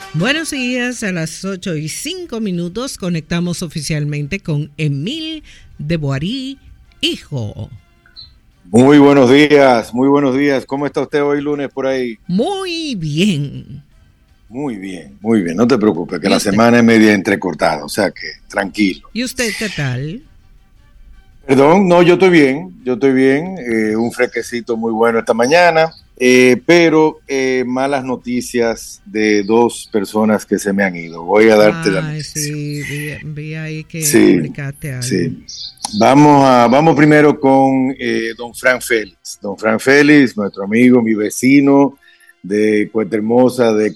Buenos días, a las 8:05 conectamos oficialmente con Emile de Boirí, hijo. Muy buenos días, muy buenos días. ¿Cómo está usted hoy lunes por ahí? Muy bien. Muy bien, muy bien. No te preocupes, que la semana es media entrecortada, o sea que tranquilo. ¿Y usted qué tal? Perdón, no, yo estoy bien. Un fresquecito muy bueno esta mañana, pero malas noticias de dos personas que se me han ido. Voy a darte la noticia. Sí, vi ahí que Sí, publicaste algo. sí. Vamos primero con don Frank Félix. Don Frank Félix, nuestro amigo, mi vecino de Cuetermosa, de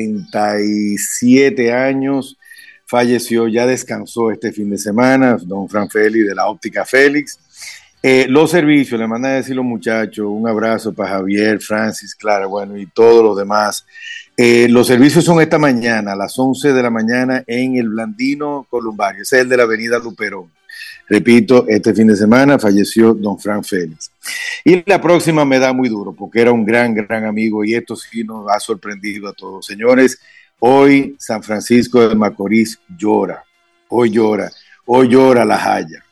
47 años, falleció, ya descansó este fin de semana, don Frank Félix de la Óptica Félix. Los servicios, le mandan a decir los muchachos, un abrazo para Javier, Francis, Clara, bueno, y todos los demás. Los servicios son esta mañana, a las 11 de la mañana, en el Blandino Columbario, ese es el de la avenida Luperón. Repito, este fin de semana falleció don Frank Félix. Y la próxima me da muy duro, porque era un gran amigo, y esto sí nos ha sorprendido a todos. Señores, hoy San Francisco de Macorís llora, hoy llora La Jaya.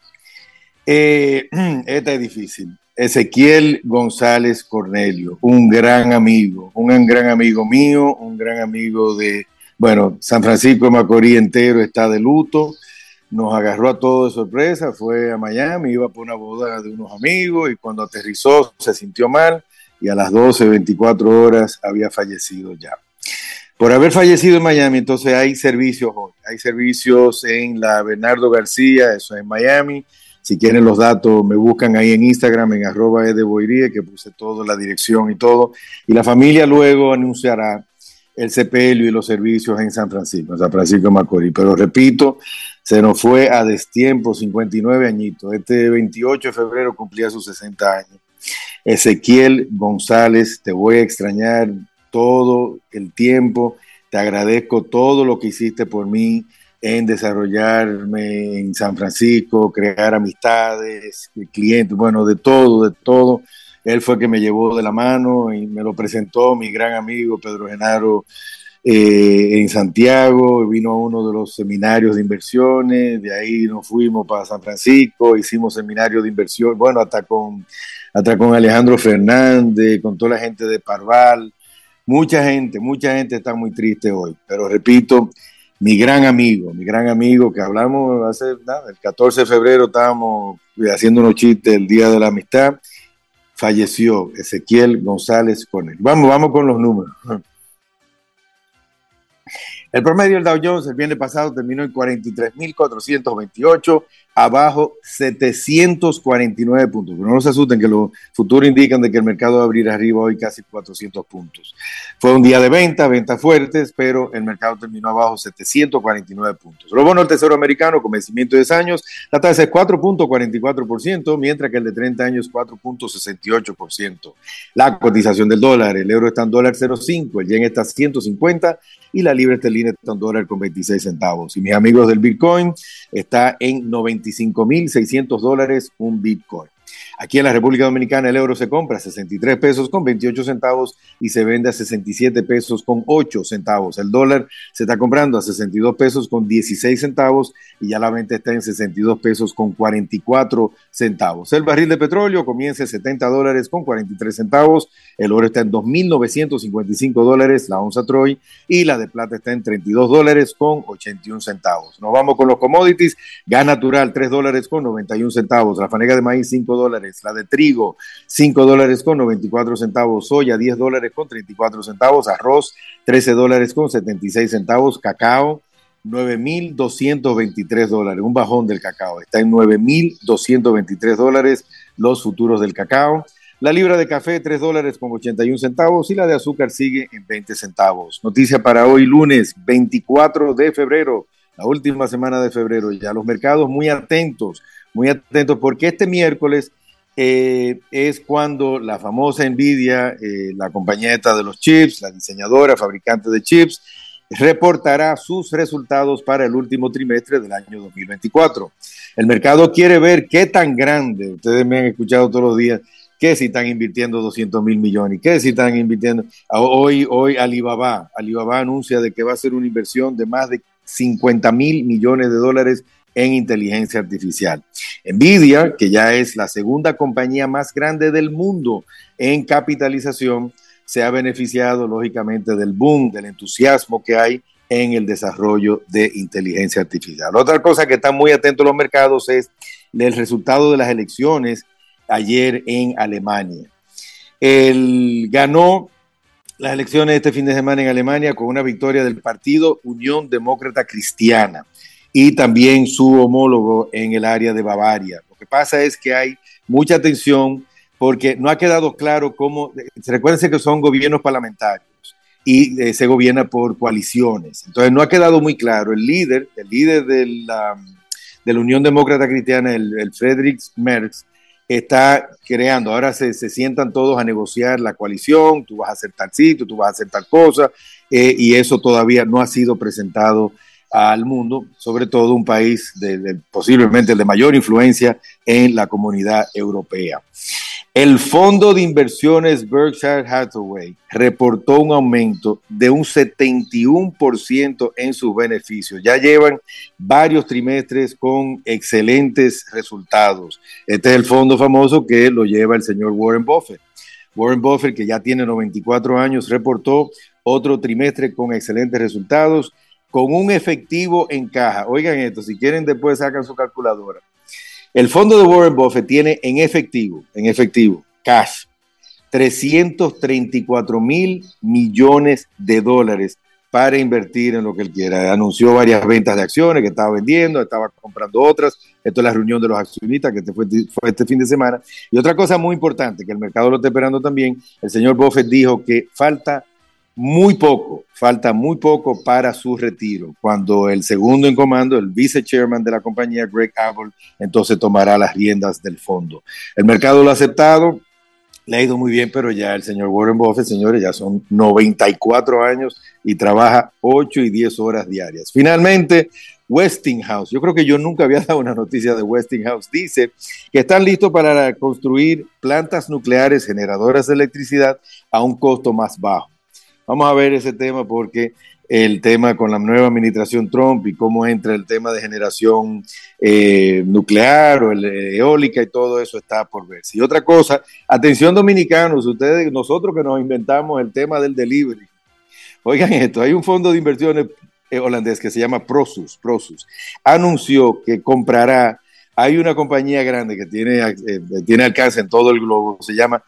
Esta es difícil. Ezequiel González Cornelio, un gran amigo mío, un gran amigo de, bueno, San Francisco de Macorís entero está de luto. Nos agarró a todos de sorpresa, fue a Miami, iba por una boda de unos amigos y cuando aterrizó se sintió mal y a las 12:24 horas había fallecido ya. Por haber fallecido en Miami, entonces hay servicios hoy. Hay servicios en la Bernardo García, eso es en Miami. Si quieren los datos, me buscan ahí en Instagram, en @edeboirie, que puse todo, la dirección y todo. Y la familia luego anunciará el sepelio y los servicios en San Francisco de Macorís. Pero repito, se nos fue a destiempo, 59 añitos. Este 28 de febrero cumplía sus 60 años. Ezequiel González, te voy a extrañar todo el tiempo. Te agradezco todo lo que hiciste por mí en desarrollarme en San Francisco, crear amistades, clientes, bueno, de todo. Él fue que me llevó de la mano y me lo presentó mi gran amigo Pedro Genaro en Santiago. Vino a uno de los seminarios de inversiones, de ahí nos fuimos para San Francisco, hicimos seminarios de inversión, bueno, hasta con Alejandro Fernández, con toda la gente de Parval. Mucha gente está muy triste hoy, pero repito, mi gran amigo que hablamos hace nada, el 14 de febrero estábamos haciendo unos chistes el Día de la Amistad, falleció Ezequiel González Cornelio. Vamos con los números. El promedio del Dow Jones el viernes pasado terminó en 43.428, abajo 749 puntos. Pero no se asusten que los futuros indican de que el mercado va a abrir arriba hoy casi 400 puntos. Fue un día de ventas fuertes, pero el mercado terminó abajo 749 puntos. Los bonos del Tesoro americano con vencimiento de 10 años, la tasa es 4.44%, mientras que el de 30 años 4.68%. La cotización del dólar, el euro está en $0.5, el yen está a 150 y la libra esterlina está en $1.26. Y mis amigos del Bitcoin, está en $95,600 un Bitcoin. Aquí en la República Dominicana el euro se compra a 63 pesos con 28 centavos y se vende a 67 pesos con 8 centavos. El dólar se está comprando a 62 pesos con 16 centavos y ya la venta está en 62 pesos con 44 centavos. El barril de petróleo comienza en $70 con 43 centavos. El oro está en $2,955, la onza Troy, y la de plata está en $32 con 81 centavos. Nos vamos con los commodities. Gas natural, $3 con 91 centavos. La fanega de maíz, $5. La de trigo, $5 con 94 centavos. Soya, $10 con 34 centavos. Arroz, $13 con 76 centavos. Cacao, $9,223. Un bajón del cacao. Está en $9,223 los futuros del cacao. La libra de café, $3 con 81 centavos y la de azúcar sigue en 20 centavos. Noticia para hoy, lunes 24 de febrero, la última semana de febrero. Ya los mercados muy atentos, porque este miércoles es cuando la famosa Nvidia, la compañía esta de los chips, la diseñadora, fabricante de chips, reportará sus resultados para el último trimestre del año 2024. El mercado quiere ver qué tan grande, ustedes me han escuchado todos los días, que si están invirtiendo 200 mil millones, que si están invirtiendo. Hoy Alibaba anuncia de que va a hacer una inversión de más de 50 mil millones de dólares en inteligencia artificial. Nvidia, que ya es la segunda compañía más grande del mundo en capitalización, se ha beneficiado lógicamente del boom, del entusiasmo que hay en el desarrollo de inteligencia artificial. Otra cosa que están muy atentos los mercados es el resultado de las elecciones ayer en Alemania. Él ganó las elecciones este fin de semana en Alemania con una victoria del partido Unión Demócrata Cristiana y también su homólogo en el área de Bavaria. Lo que pasa es que hay mucha tensión porque no ha quedado claro cómo, recuérdense que son gobiernos parlamentarios y se gobierna por coaliciones. Entonces no ha quedado muy claro. El líder de la Unión Demócrata Cristiana, el Friedrich Merz, está creando, ahora se sientan todos a negociar la coalición, tú vas a hacer tal sitio, tú vas a hacer tal cosa, y eso todavía no ha sido presentado al mundo, sobre todo un país posiblemente el de mayor influencia en la comunidad europea. El fondo de inversiones Berkshire Hathaway reportó un aumento de un 71% en sus beneficios. Ya llevan varios trimestres con excelentes resultados. Este es el fondo famoso que lo lleva el señor Warren Buffett. Warren Buffett, que ya tiene 94 años, reportó otro trimestre con excelentes resultados, con un efectivo en caja. Oigan esto, si quieren después sacan su calculadora. El fondo de Warren Buffett tiene en efectivo, cash, 334 mil millones de dólares para invertir en lo que él quiera. Anunció varias ventas de acciones que estaba vendiendo, estaba comprando otras. Esto es la reunión de los accionistas que fue este fin de semana. Y otra cosa muy importante, que el mercado lo está esperando también, el señor Buffett dijo que falta muy poco para su retiro, cuando el segundo en comando, el vice chairman de la compañía, Greg Abel, entonces tomará las riendas del fondo. El mercado lo ha aceptado, le ha ido muy bien, pero ya el señor Warren Buffett, señores, ya son 94 años y trabaja 8 y 10 horas diarias. Finalmente, Westinghouse, yo creo que yo nunca había dado una noticia de Westinghouse, dice que están listos para construir plantas nucleares generadoras de electricidad a un costo más bajo. Vamos a ver ese tema porque el tema con la nueva administración Trump y cómo entra el tema de generación nuclear o eólica y todo eso está por verse. Y otra cosa, atención dominicanos, nosotros que nos inventamos el tema del delivery. Oigan esto, hay un fondo de inversiones holandés que se llama Prosus, anunció que comprará, hay una compañía grande que tiene alcance en todo el globo, se llama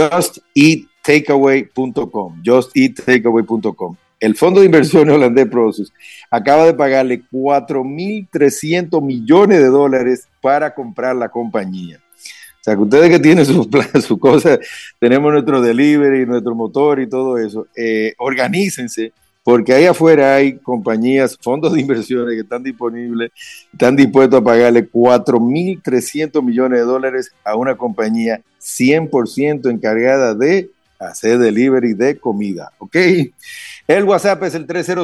JustEatTakeaway.com. El fondo de inversiones holandés Prosus acaba de pagarle 4.300 millones de dólares para comprar la compañía. O sea, que ustedes que tienen sus planes, sus cosas, tenemos nuestro delivery, nuestro motor y todo eso, organícense, porque ahí afuera hay compañías, fondos de inversiones que están disponibles, están dispuestos a pagarle 4.300 millones de dólares a una compañía 100% encargada de hacer delivery de comida, ¿ok? El WhatsApp es el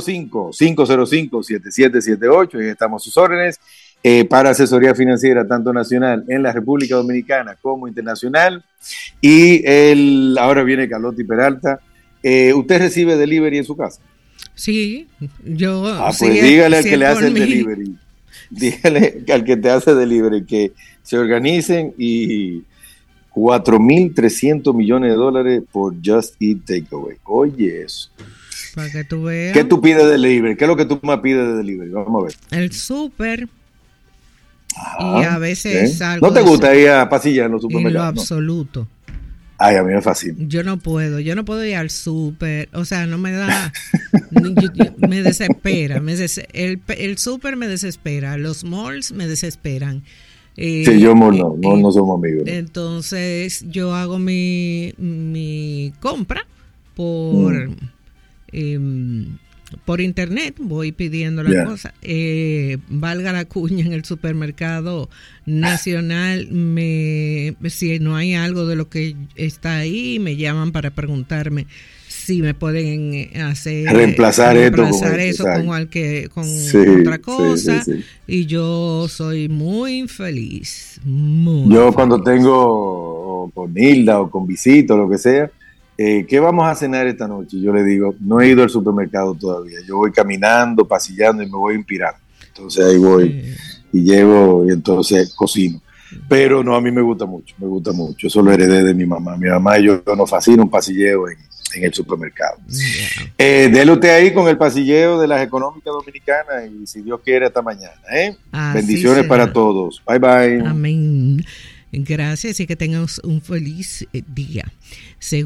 305-505-7778 y estamos a sus órdenes para asesoría financiera tanto nacional en la República Dominicana como internacional. Y ahora viene Carlotti Peralta. ¿Usted recibe delivery en su casa? Sí, yo... pues dígale al que le hace el delivery. Dígale al que te hace delivery que se organicen y 4.300 millones de dólares por Just Eat Takeaway. Oye, eso. Para que tú veas. ¿Qué tú pides de delivery? ¿Qué es lo que tú más pides de delivery? Vamos a ver. El súper. Y a veces algo. ¿No te gusta ir a pasillar en los supermercados? En lo absoluto. No. Ay, a mí me fascina. Yo no puedo ir al súper, o sea, no me da, me desespera, el súper me desespera, los malls me desesperan. Sí, yo no somos amigos. ¿No? Entonces yo hago mi compra por internet, voy pidiendo la cosa, valga la cuña, en el supermercado nacional, si no hay algo de lo que está ahí, me llaman para preguntarme si me pueden reemplazar eso con otra cosa, sí. Y yo soy muy infeliz. Cuando tengo o con Nilda o con Visito, o lo que sea, ¿qué vamos a cenar esta noche? Yo le digo, no he ido al supermercado todavía, yo voy caminando, pasillando y me voy inspirando. Entonces ahí voy y llego y entonces cocino. Pero no, a mí me gusta mucho, eso lo heredé de mi mamá y yo nos fascina un pasilleo en el supermercado. Dele usted ahí con el pasilleo de las económicas dominicanas y si Dios quiere hasta mañana. Bendiciones para todos. Bye bye. Amén. Gracias y que tengan un feliz día.